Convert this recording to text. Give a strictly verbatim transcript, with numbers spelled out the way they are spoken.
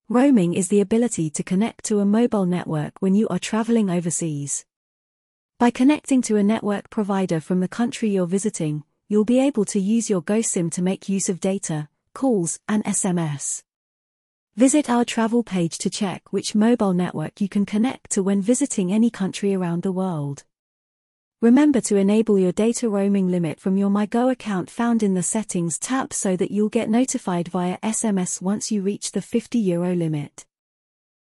Roaming is the ability to connect to a mobile network when you are traveling overseas. By connecting to a network provider from the country you're visiting, you'll be able to use your GoSIM to make use of data, calls, and S M S. Visit our travel page to check which mobile network you can connect to when visiting any country around the world. Remember to enable your data roaming limit from your MyGo account found in the Settings tab so that you'll get notified via S M S once you reach the fifty euro limit.